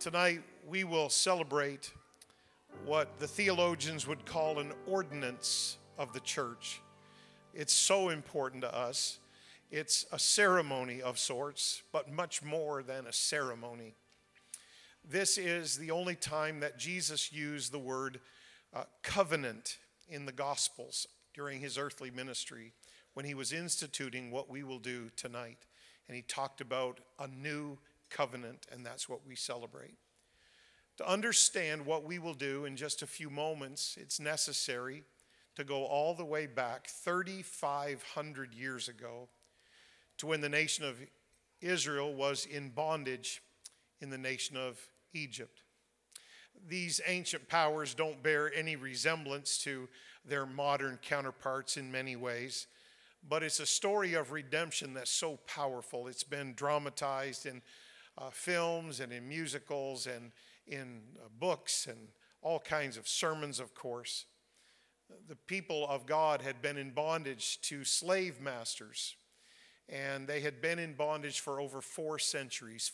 Tonight we will celebrate what the theologians would call an ordinance of the church. It's so important to us. It's a ceremony of sorts, but much more than a ceremony. This is the only time that Jesus used the word covenant in the Gospels during his earthly ministry when he was instituting what we will do tonight. And he talked about a new covenant, and that's what we celebrate. To understand what we will do in just a few moments, it's necessary to go all the way back 3,500 years ago to when the nation of Israel was in bondage in the nation of Egypt. These ancient powers don't bear any resemblance to their modern counterparts in many ways, but it's a story of redemption that's so powerful. It's been dramatized in films and in musicals and in books and all kinds of sermons, of course. The people of God had been in bondage to slave masters, and they had been in bondage for over 4 centuries,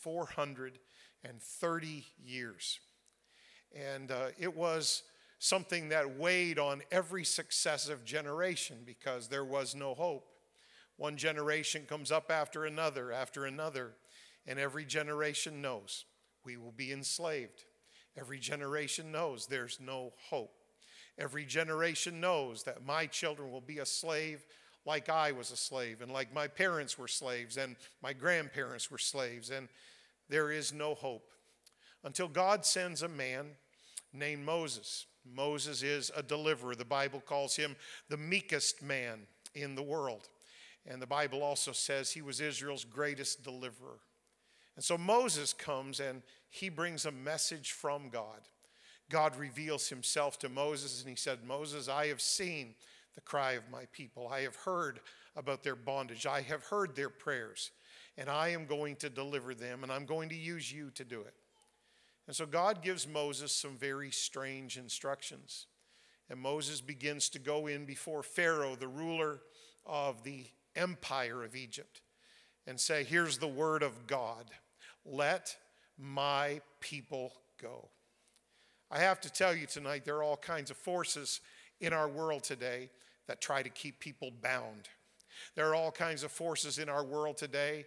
430 years. And it was something that weighed on every successive generation because there was no hope. One generation comes up after another, and every generation knows we will be enslaved. Every generation knows there's no hope. Every generation knows that my children will be a slave like I was a slave, and like my parents were slaves, and my grandparents were slaves, and there is no hope. Until God sends a man named Moses. Moses is a deliverer. The Bible calls him the meekest man in the world. And the Bible also says he was Israel's greatest deliverer. And so Moses comes and he brings a message from God. God reveals himself to Moses and he said, Moses, I have seen the cry of my people. I have heard about their bondage. I have heard their prayers. And I am going to deliver them, and I'm going to use you to do it. And so God gives Moses some very strange instructions. And Moses begins to go in before Pharaoh, the ruler of the empire of Egypt, and say, here's the word of God. Let my people go. I have to tell you tonight, there are all kinds of forces in our world today that try to keep people bound. There are all kinds of forces in our world today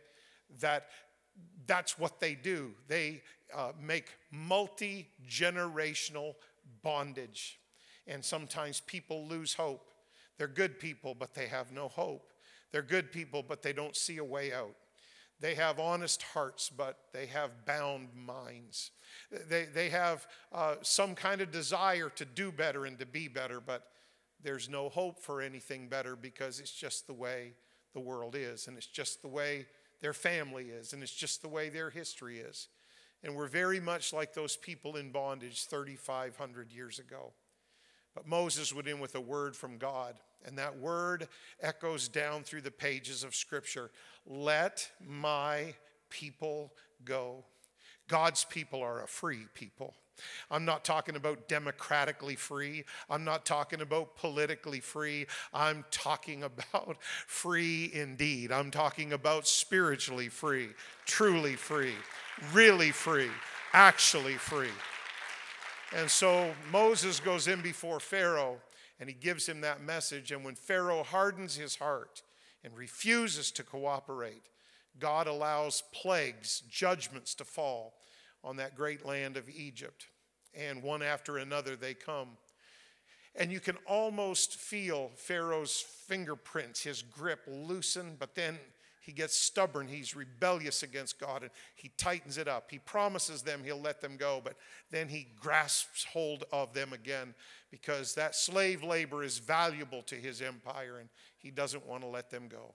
that's what they do. They make multi-generational bondage. And sometimes people lose hope. They're good people, but they have no hope. They're good people, but they don't see a way out. They have honest hearts, but they have bound minds. They have some kind of desire to do better and to be better, but there's no hope for anything better because it's just the way the world is, and it's just the way their family is, and it's just the way their history is. And we're very much like those people in bondage 3,500 years ago. But Moses went in with a word from God, and that word echoes down through the pages of Scripture. Let my people go. God's people are a free people. I'm not talking about democratically free. I'm not talking about politically free. I'm talking about free indeed. I'm talking about spiritually free, truly free, really free, actually free. And so Moses goes in before Pharaoh and he gives him that message. And when Pharaoh hardens his heart and refuses to cooperate, God allows plagues, judgments to fall on that great land of Egypt. And one after another they come. And you can almost feel Pharaoh's fingerprints, his grip loosen, but then he gets stubborn. He's rebellious against God, and he tightens it up. He promises them he'll let them go, but then he grasps hold of them again because that slave labor is valuable to his empire, and he doesn't want to let them go.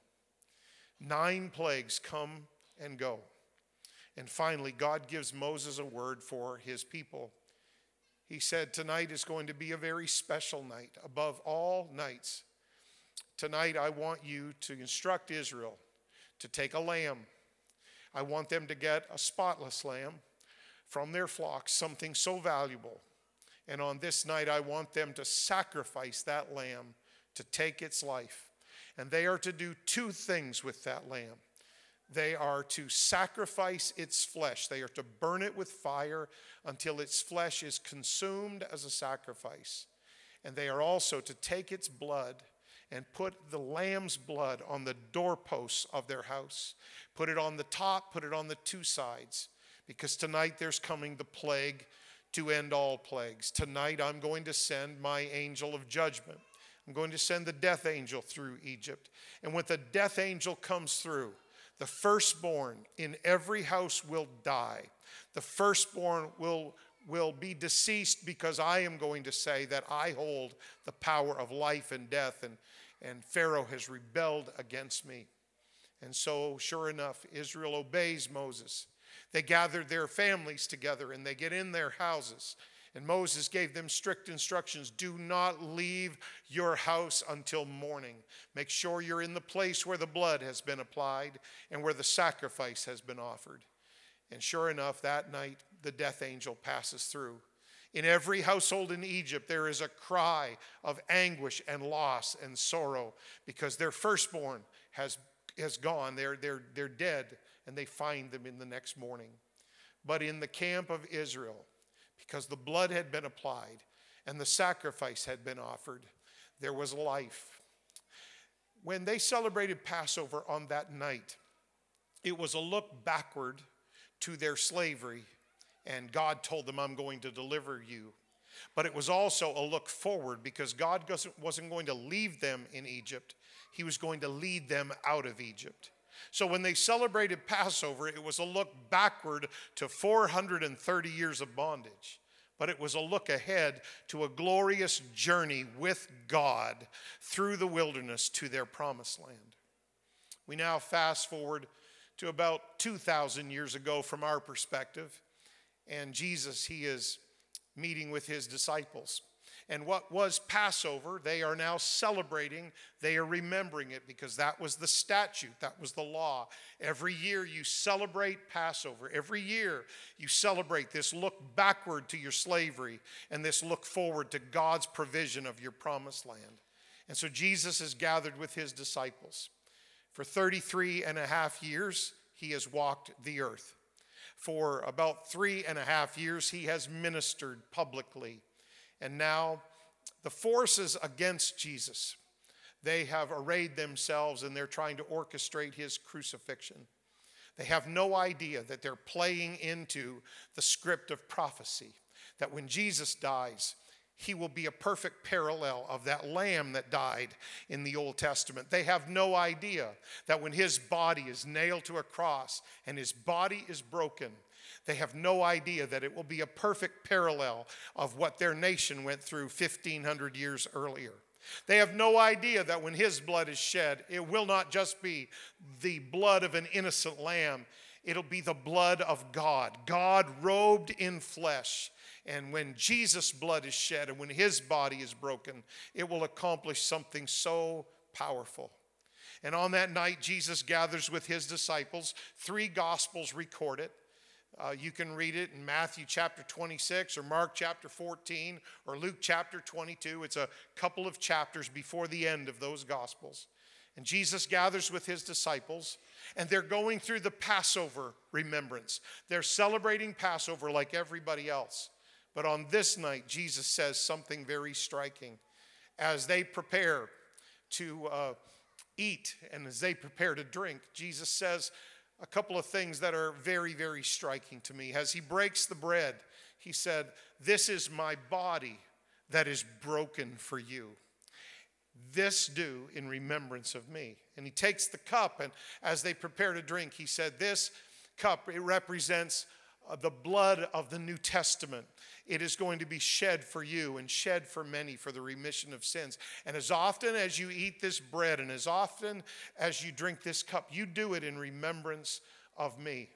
9 plagues come and go. And finally, God gives Moses a word for his people. He said, tonight is going to be a very special night, above all nights. Tonight, I want you to instruct Israel to take a lamb. I want them to get a spotless lamb from their flocks, something so valuable. And on this night, I want them to sacrifice that lamb to take its life. And they are to do 2 things with that lamb. They are to sacrifice its flesh. They are to burn it with fire until its flesh is consumed as a sacrifice. And they are also to take its blood and put the lamb's blood on the doorposts of their house. Put it on the top, put it on the two sides. Because tonight there's coming the plague to end all plagues. Tonight I'm going to send my angel of judgment. I'm going to send the death angel through Egypt. And when the death angel comes through, the firstborn in every house will die. The firstborn will be deceased, because I am going to say that I hold the power of life and death, and Pharaoh has rebelled against me. And so, sure enough, Israel obeys Moses. They gathered their families together and they get in their houses. And Moses gave them strict instructions. Do not leave your house until morning. Make sure you're in the place where the blood has been applied and where the sacrifice has been offered. And sure enough, that night, the death angel passes through. In every household in Egypt, there is a cry of anguish and loss and sorrow, because their firstborn has gone. They're dead, and they find them in the next morning. But in the camp of Israel, because the blood had been applied and the sacrifice had been offered, there was life. When they celebrated Passover on that night, it was a look backward to their slavery, and God told them, I'm going to deliver you. But it was also a look forward, because God wasn't going to leave them in Egypt. He was going to lead them out of Egypt. So when they celebrated Passover, it was a look backward to 430 years of bondage. But it was a look ahead to a glorious journey with God through the wilderness to their promised land. We now fast forward to about 2,000 years ago from our perspective. And Jesus, he is meeting with his disciples. And what was Passover, they are now celebrating. They are remembering it, because that was the statute. That was the law. Every year you celebrate Passover. Every year you celebrate this look backward to your slavery and this look forward to God's provision of your promised land. And so Jesus is gathered with his disciples. For 33 and a half years, he has walked the earth. For about 3.5 years, he has ministered publicly. And now the forces against Jesus, they have arrayed themselves, and they're trying to orchestrate his crucifixion. They have no idea that they're playing into the script of prophecy, that when Jesus dies, he will be a perfect parallel of that lamb that died in the Old Testament. They have no idea that when his body is nailed to a cross and his body is broken, they have no idea that it will be a perfect parallel of what their nation went through 1,500 years earlier. They have no idea that when his blood is shed, it will not just be the blood of an innocent lamb. It'll be the blood of God, God robed in flesh. And when Jesus' blood is shed and when his body is broken, it will accomplish something so powerful. And on that night, Jesus gathers with his disciples. 3 Gospels record it. You can read it in Matthew chapter 26 or Mark chapter 14 or Luke chapter 22. It's a couple of chapters before the end of those Gospels. And Jesus gathers with his disciples, and they're going through the Passover remembrance. They're celebrating Passover like everybody else. But on this night, Jesus says something very striking. As they prepare to eat and as they prepare to drink, Jesus says a couple of things that are very, very striking to me. As he breaks the bread, he said, "This is my body that is broken for you. This do in remembrance of me." And he takes the cup, and as they prepare to drink, he said, "This cup, it represents the blood of the New Testament. It is going to be shed for you and shed for many for the remission of sins. And as often as you eat this bread and as often as you drink this cup, you do it in remembrance of me."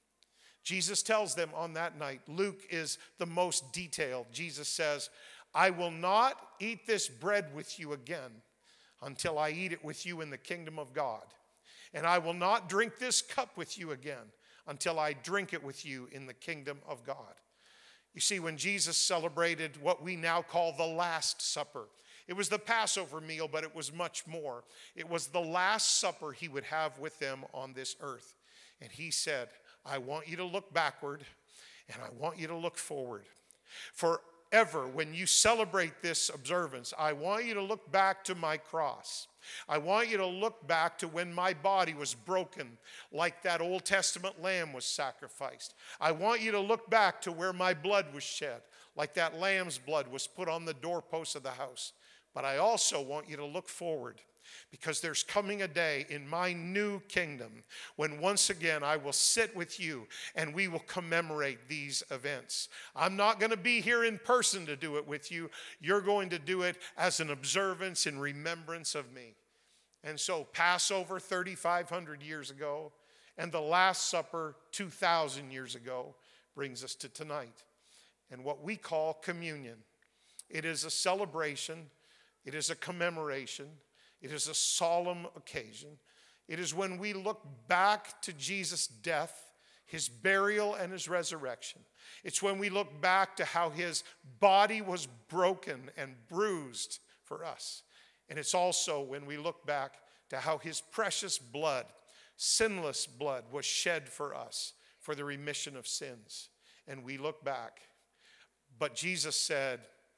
Jesus tells them on that night, Luke is the most detailed. Jesus says, "I will not eat this bread with you again until I eat it with you in the kingdom of God. And I will not drink this cup with you again until I drink it with you in the kingdom of God." You see, when Jesus celebrated what we now call the Last Supper, it was the Passover meal, but it was much more. It was the Last Supper he would have with them on this earth. And he said, I want you to look backward and I want you to look forward. Forever, when you celebrate this observance, I want you to look back to my cross. I want you to look back to when my body was broken, like that Old Testament lamb was sacrificed. I want you to look back to where my blood was shed, like that lamb's blood was put on the doorpost of the house. But I also want you to look forward, because there's coming a day in my new kingdom when once again I will sit with you and we will commemorate these events. I'm not going to be here in person to do it with you. You're going to do it as an observance in remembrance of me. And so Passover 3,500 years ago and the Last Supper 2,000 years ago brings us to tonight and what we call communion. It is a celebration. It is a commemoration. It is a solemn occasion. It is when we look back to Jesus' death, his burial, and his resurrection. It's when we look back to how his body was broken and bruised for us. And it's also when we look back to how his precious blood, sinless blood, was shed for us for the remission of sins. And we look back. But Jesus said,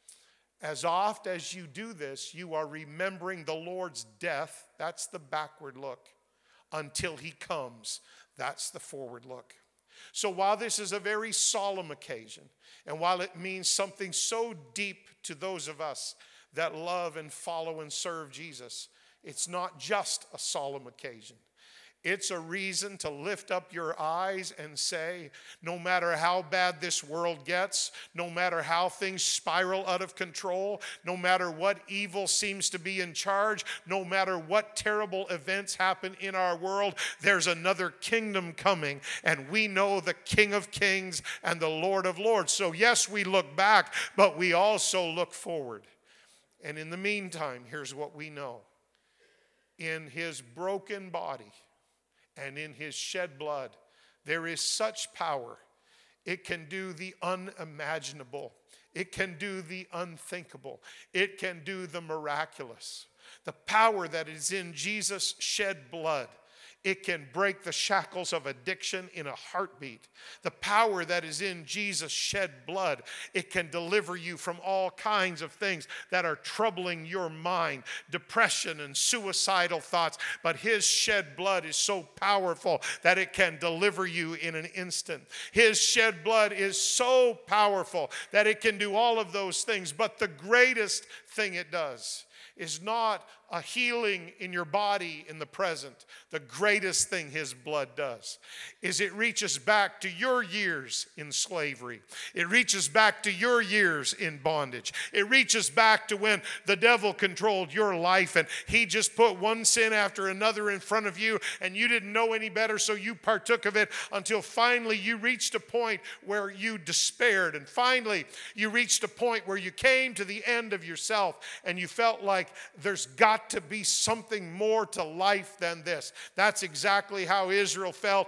as oft as you do this, you are remembering the Lord's death. That's the backward look. Until he comes. That's the forward look. So while this is a very solemn occasion, and while it means something so deep to those of us that love and follow and serve Jesus, it's not just a solemn occasion. It's a reason to lift up your eyes and say, no matter how bad this world gets, no matter how things spiral out of control, no matter what evil seems to be in charge, no matter what terrible events happen in our world, there's another kingdom coming, and we know the King of Kings and the Lord of Lords. So yes, we look back, but we also look forward. And in the meantime, here's what we know. In his broken body, and in his shed blood, there is such power. It can do the unimaginable. It can do the unthinkable. It can do the miraculous. The power that is in Jesus' shed blood, it can break the shackles of addiction in a heartbeat. The power that is in Jesus' shed blood, it can deliver you from all kinds of things that are troubling your mind, depression and suicidal thoughts. But his shed blood is so powerful that it can deliver you in an instant. His shed blood is so powerful that it can do all of those things. But the greatest thing it does is not a healing in your body in the present. The greatest thing his blood does is it reaches back to your years in slavery. It reaches back to your years in bondage. It reaches back to when the devil controlled your life and he just put one sin after another in front of you and you didn't know any better, so you partook of it until finally you reached a point where you despaired, and finally you reached a point where you came to the end of yourself and you felt like there's got to be something more to life than this. That's exactly how Israel felt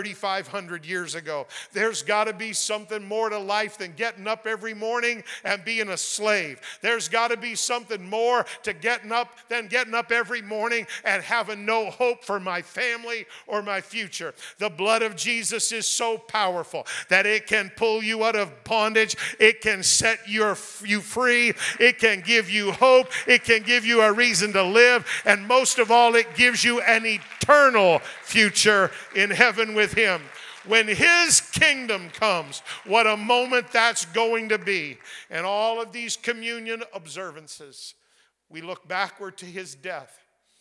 3,500 years ago. There's got to be something more to life than getting up every morning and being a slave. There's got to be something more to getting up than getting up every morning and having no hope for my family or my future. The blood of Jesus is so powerful that it can pull you out of bondage. It can set you free. It can give you hope. It can give you a reason to live, and most of all, it gives you an eternal future in heaven with him. When his kingdom comes, what a moment that's going to be. And all of these communion observances, we look backward to his death,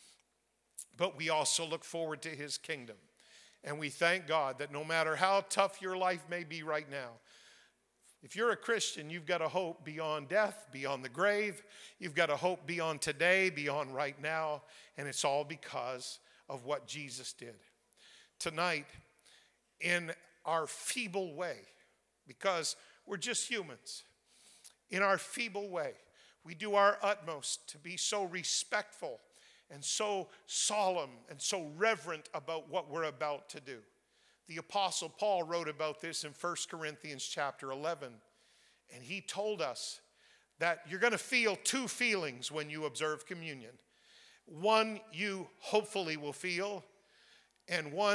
but we also look forward to his kingdom. And we thank God that no matter how tough your life may be right now, if you're a Christian, you've got a hope beyond death, beyond the grave. You've got a hope beyond today, beyond right now. And it's all because of what Jesus did. Tonight, in our feeble way, because we're just humans, in our feeble way, we do our utmost to be so respectful and so solemn and so reverent about what we're about to do. The Apostle Paul wrote about this in 1 Corinthians chapter 11. And he told us that you're going to feel two feelings when you observe communion. One you hopefully will feel, and one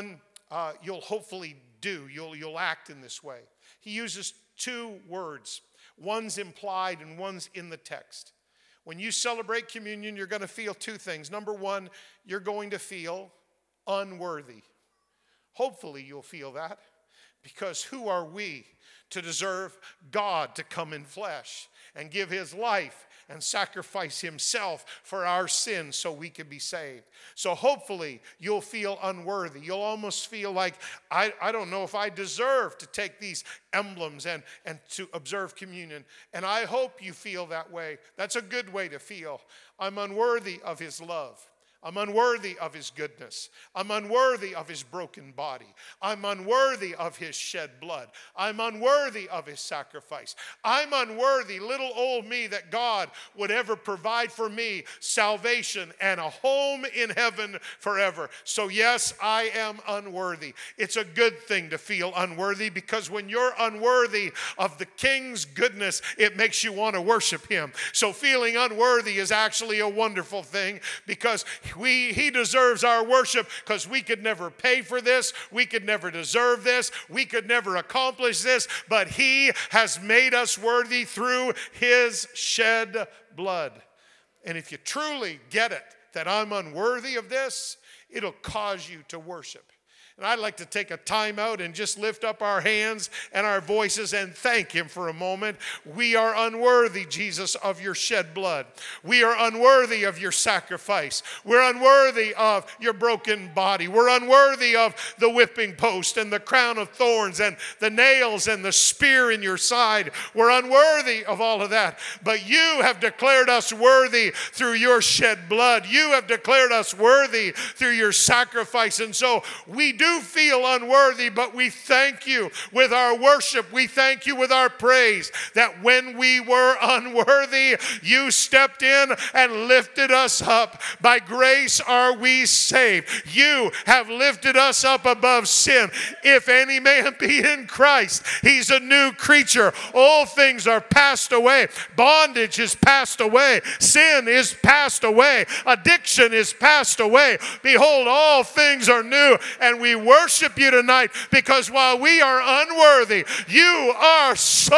you'll hopefully do. You'll act in this way. He uses two words. One's implied and one's in the text. When you celebrate communion, you're going to feel two things. Number one, you're going to feel unworthy. Hopefully you'll feel that, because who are we to deserve God to come in flesh and give his life and sacrifice himself for our sins so we can be saved? So hopefully you'll feel unworthy. You'll almost feel like, I don't know if I deserve to take these emblems and to observe communion. And I hope you feel that way. That's a good way to feel. I'm unworthy of his love. I'm unworthy of his goodness. I'm unworthy of his broken body. I'm unworthy of his shed blood. I'm unworthy of his sacrifice. I'm unworthy, little old me, that God would ever provide for me salvation and a home in heaven forever. So yes, I am unworthy. It's a good thing to feel unworthy, because when you're unworthy of the King's goodness, it makes you want to worship him. So feeling unworthy is actually a wonderful thing, because he deserves our worship, because we could never pay for this. We could never deserve this. We could never accomplish this. But he has made us worthy through his shed blood. And if you truly get it, that I'm unworthy of this, it'll cause you to worship. And I'd like to take a time out and just lift up our hands and our voices and thank him for a moment. We are unworthy, Jesus, of your shed blood. We are unworthy of your sacrifice. We're unworthy of your broken body. We're unworthy of the whipping post and the crown of thorns and the nails and the spear in your side. We're unworthy of all of that. But you have declared us worthy through your shed blood. You have declared us worthy through your sacrifice. And so we do feel unworthy, but we thank you with our worship. We thank you with our praise that when we were unworthy, you stepped in and lifted us up. By grace are we saved. You have lifted us up above sin. If any man be in Christ, he's a new creature. All things are passed away. Bondage is passed away. Sin is passed away. Addiction is passed away. Behold, all things are new, and we worship you tonight, because while we are unworthy, you are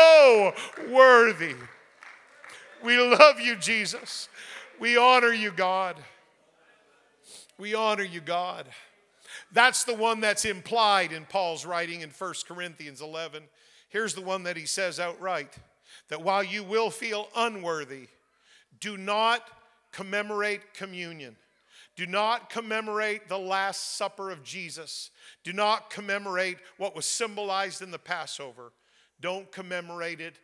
so worthy. We love you, Jesus. We honor you, God. We honor you, God. That's the one that's implied in Paul's writing in 1 Corinthians 11. Here's the one that he says outright, that while you will feel unworthy, do not commemorate communion. Do not commemorate the Last Supper of Jesus. Do not commemorate what was symbolized in the Passover. Don't commemorate it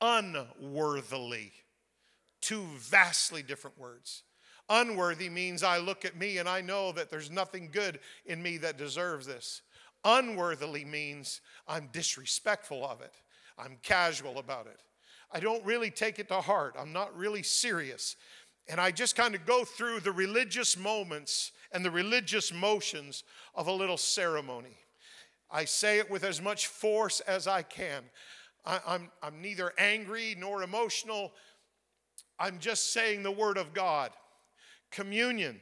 unworthily. Two vastly different words. Unworthy means I look at me and I know that there's nothing good in me that deserves this. Unworthily means I'm disrespectful of it. I'm casual about it. I don't really take it to heart. I'm not really serious. And I just kind of go through the religious moments and the religious motions of a little ceremony. I say it with as much force as I can. I'm neither angry nor emotional. I'm just saying the word of God. Communion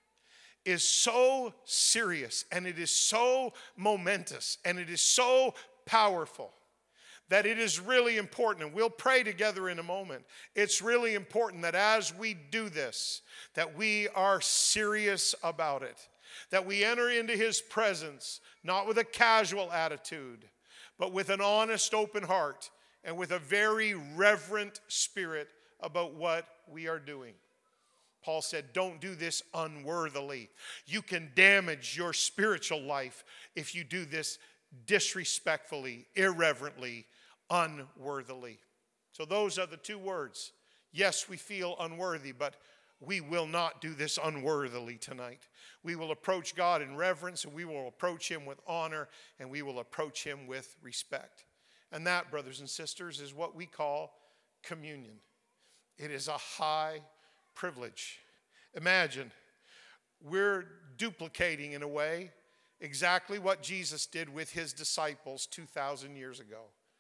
is so serious, and it is so momentous, and it is so powerful, that it is really important, and we'll pray together in a moment. It's really important that as we do this, that we are serious about it, that we enter into his presence, not with a casual attitude, but with an honest, open heart, and with a very reverent spirit about what we are doing. Paul said, don't do this unworthily. You can damage your spiritual life if you do this disrespectfully, irreverently, unworthily. So those are the two words. Yes, we feel unworthy, but we will not do this unworthily tonight. We will approach God in reverence, and we will approach him with honor, and we will approach him with respect. And that, brothers and sisters, is what we call communion. It is a high privilege. Imagine, we're duplicating in a way exactly what Jesus did with his disciples 2,000 years ago.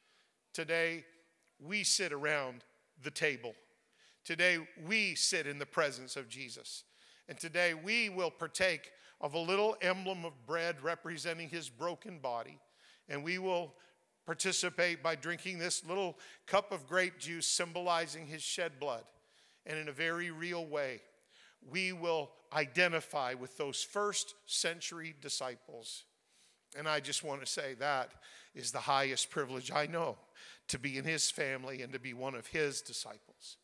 Today, we sit around the table. Today, we sit in the presence of Jesus. And today, we will partake of a little emblem of bread representing his broken body. And we will participate by drinking this little cup of grape juice symbolizing his shed blood. And in a very real way, we will identify with those first century disciples. And I just want to say that is the highest privilege I know, to be in his family and to be one of his disciples.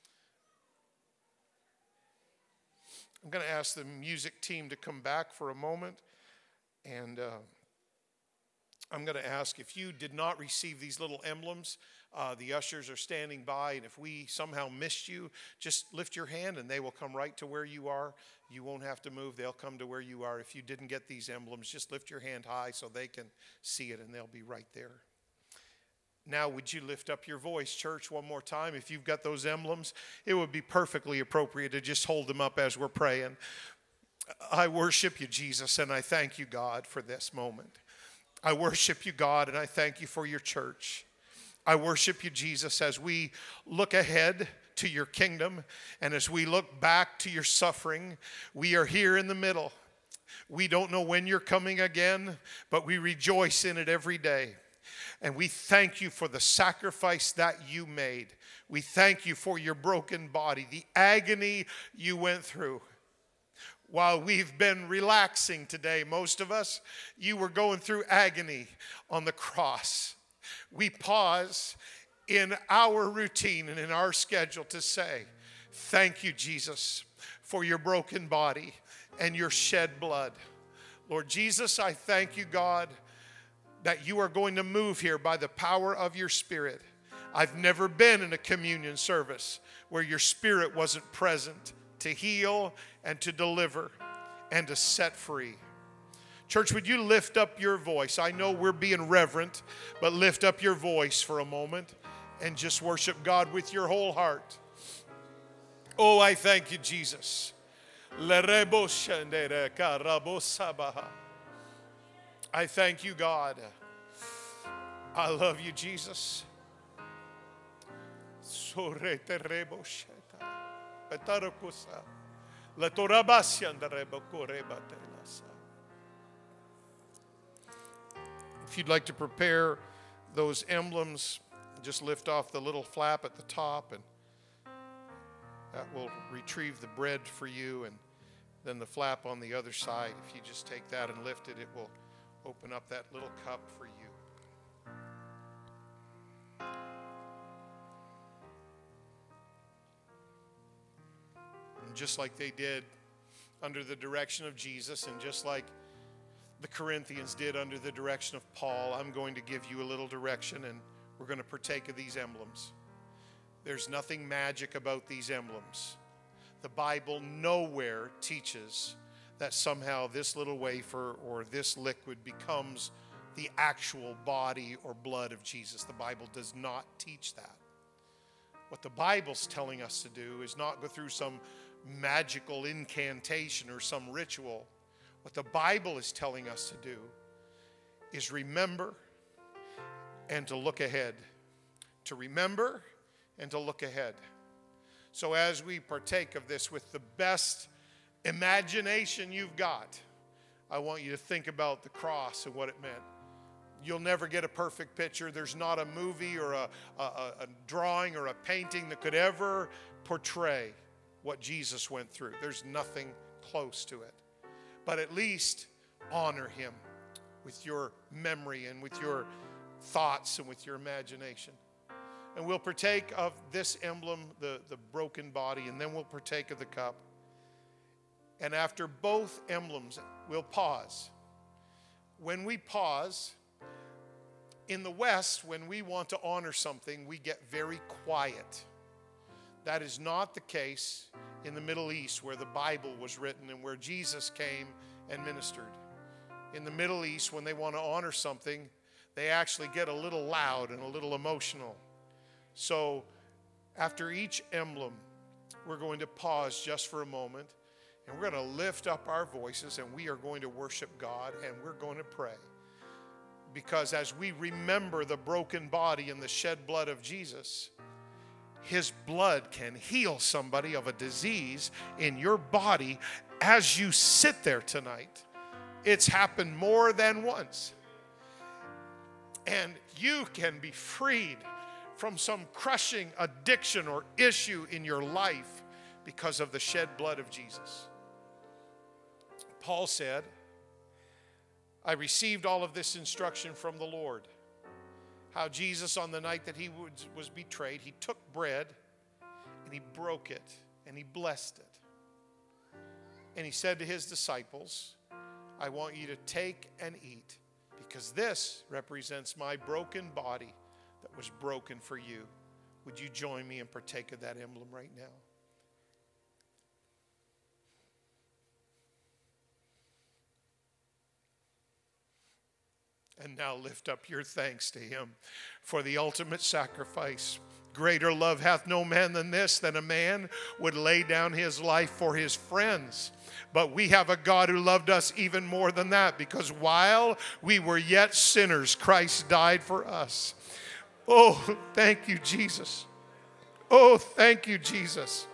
I'm going to ask the music team to come back for a moment. And I'm going to ask, if you did not receive these little emblems, the ushers are standing by. And if we somehow missed you, just lift your hand and they will come right to where you are. You won't have to move. They'll come to where you are. If you didn't get these emblems, just lift your hand high so they can see it and they'll be right there. Now, would you lift up your voice, church, one more time? If you've got those emblems, it would be perfectly appropriate to just hold them up as we're praying. I worship you, Jesus, and I thank you, God, for this moment. I worship you, God, and I thank you for your church. I worship you, Jesus, as we look ahead to your kingdom and as we look back to your suffering. We are here in the middle. We don't know when you're coming again, but we rejoice in it every day. And we thank you for the sacrifice that you made. We thank you for your broken body, the agony you went through. While we've been relaxing today, most of us, you were going through agony on the cross. We pause in our routine and in our schedule to say, thank you, Jesus, for your broken body and your shed blood. Lord Jesus, I thank you, God, that you are going to move here by the power of your Spirit. I've never been in a communion service where your Spirit wasn't present to heal and to deliver and to set free. Church, would you lift up your voice? I know we're being reverent, but lift up your voice for a moment and just worship God with your whole heart. Oh, I thank you, Jesus. I thank you, God. I love you, Jesus. If you'd like to prepare those emblems, just lift off the little flap at the top, and that will retrieve the bread for you, and then the flap on the other side. If you just take that and lift it, it will open up that little cup for you. And just like they did under the direction of Jesus, and just like the Corinthians did under the direction of Paul, I'm going to give you a little direction, and we're going to partake of these emblems. There's nothing magic about these emblems. The Bible nowhere teaches that somehow this little wafer or this liquid becomes the actual body or blood of Jesus. The Bible does not teach that. What the Bible's telling us to do is not go through some magical incantation or some ritual. What the Bible is telling us to do is remember and to look ahead. To remember and to look ahead. So as we partake of this with the best imagination you've got, I want you to think about the cross and what it meant. You'll never get a perfect picture. There's not a movie or a drawing or a painting that could ever portray what Jesus went through. There's nothing close to it. But at least honor him with your memory and with your thoughts and with your imagination. And we'll partake of this emblem, the broken body, and then we'll partake of the cup. And after both emblems, we'll pause. When we pause, in the West, when we want to honor something, we get very quiet. That is not the case in the Middle East, where the Bible was written and where Jesus came and ministered. In the Middle East, when they want to honor something, they actually get a little loud and a little emotional. So after each emblem, we're going to pause just for a moment, and we're going to lift up our voices, and we are going to worship God, and we're going to pray. Because as we remember the broken body and the shed blood of Jesus, his blood can heal somebody of a disease in your body as you sit there tonight, it's happened more than once. And you can be freed from some crushing addiction or issue in your life because of the shed blood of Jesus. Paul said, I received all of this instruction from the Lord. How Jesus, on the night that he was betrayed, he took bread and he broke it and he blessed it. And he said to his disciples, I want you to take and eat, because this represents my broken body that was broken for you. Would you join me and partake of that emblem right now? And now lift up your thanks to him for the ultimate sacrifice. Greater love hath no man than this, than a man would lay down his life for his friends. But we have a God who loved us even more than that, because while we were yet sinners, Christ died for us. Oh, thank you, Jesus. Oh, thank you, Jesus.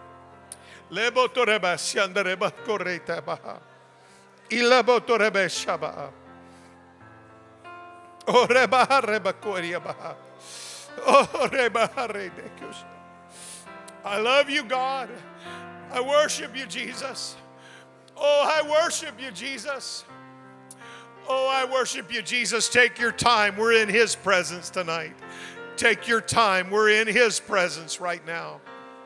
I love you, God. I worship you, Jesus. Oh, I worship you, Jesus. Oh, I worship you, Jesus. Take your time. We're in his presence tonight. Take your time. We're in his presence right now.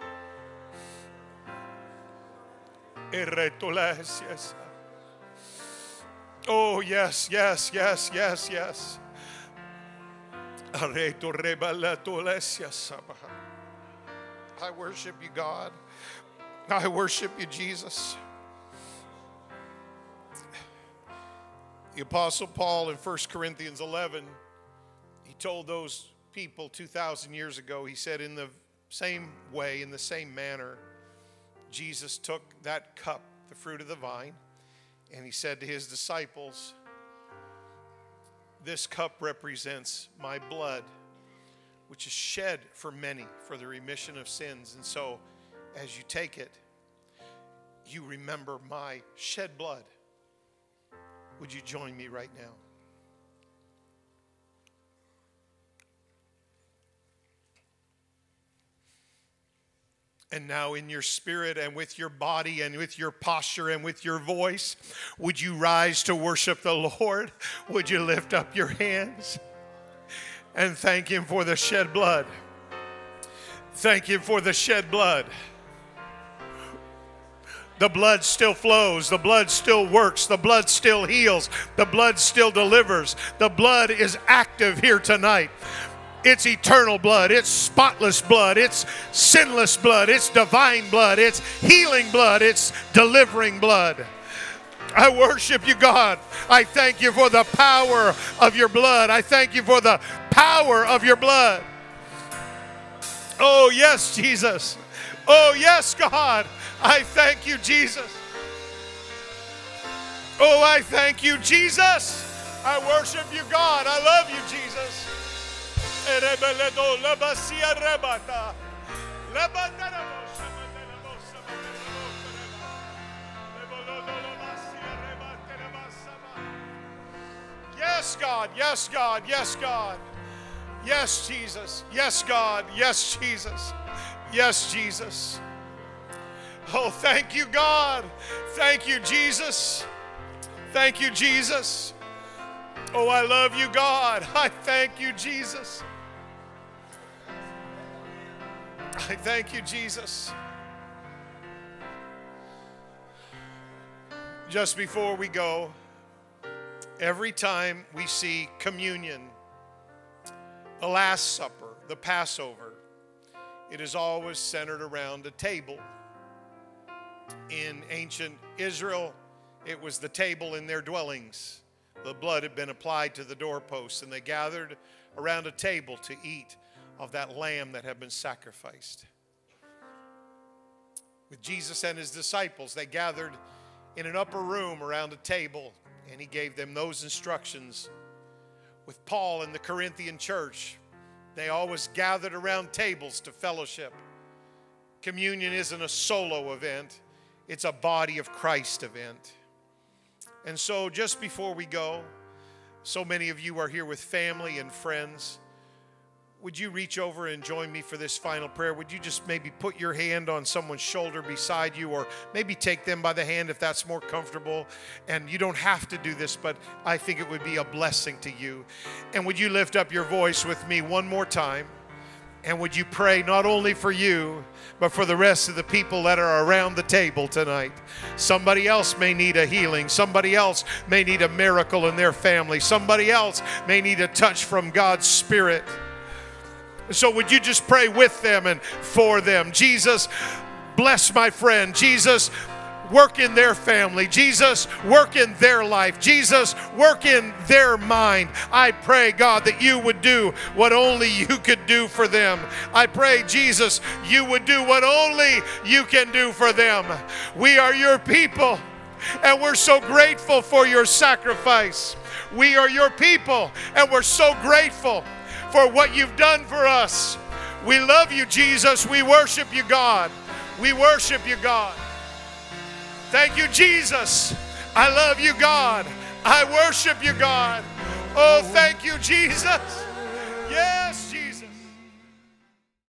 Oh, yes, yes, yes, yes, yes. I worship you, God. I worship you, Jesus. The Apostle Paul in 1 Corinthians 11, he told those people 2,000 years ago, he said, in the same way, in the same manner, Jesus took that cup, the fruit of the vine, and he said to his disciples, this cup represents my blood, which is shed for many for the remission of sins. And so, as you take it, you remember my shed blood. Would you join me right now? And now in your spirit and with your body and with your posture and with your voice, would you rise to worship the Lord? Would you lift up your hands and thank him for the shed blood? Thank him for the shed blood. The blood still flows. The blood still works. The blood still heals. The blood still delivers. The blood is active here tonight. It's eternal blood. It's spotless blood. It's sinless blood. It's divine blood. It's healing blood. It's delivering blood. I worship you, God. I thank you for the power of your blood. I thank you for the power of your blood. Oh, yes, Jesus. Oh, yes, God. I thank you, Jesus. Oh, I thank you, Jesus. I worship you, God. I love you, Jesus. Yes, God. Yes, God. Yes, God. Yes, Jesus. Yes, God. Yes, Jesus. Yes, Jesus. Oh, thank you, God. Thank you, Jesus. Thank you, Jesus. Oh, I love you, God. I thank you, Jesus. I thank you, Jesus. Just before we go, every time we see communion, the Last Supper, the Passover, it is always centered around a table. In ancient Israel, it was the table in their dwellings. The blood had been applied to the doorposts, and they gathered around a table to eat of that lamb that had been sacrificed. With Jesus and his disciples, they gathered in an upper room around a table, and he gave them those instructions. With Paul and the Corinthian church, they always gathered around tables to fellowship. Communion isn't a solo event. It's a body of Christ event. And so just before we go, so many of you are here with family and friends. Would you reach over and join me for this final prayer? Would you just maybe put your hand on someone's shoulder beside you, or maybe take them by the hand if that's more comfortable? And you don't have to do this, but I think it would be a blessing to you. And would you lift up your voice with me one more time? And would you pray not only for you, but for the rest of the people that are around the table tonight? Somebody else may need a healing. Somebody else may need a miracle in their family. Somebody else may need a touch from God's Spirit. So would you just pray with them and for them? Jesus, bless my friend. Jesus, work in their family. Jesus, work in their life. Jesus, work in their mind. I pray, God, that you would do what only you could do for them. I pray, Jesus, you would do what only you can do for them. We are your people, and we're so grateful for your sacrifice. We are your people, and we're so grateful for what you've done for us. We love you, Jesus. We worship you, God. We worship you, God. Thank you, Jesus. I love you, God. I worship you, God. Oh, thank you, Jesus. Yes.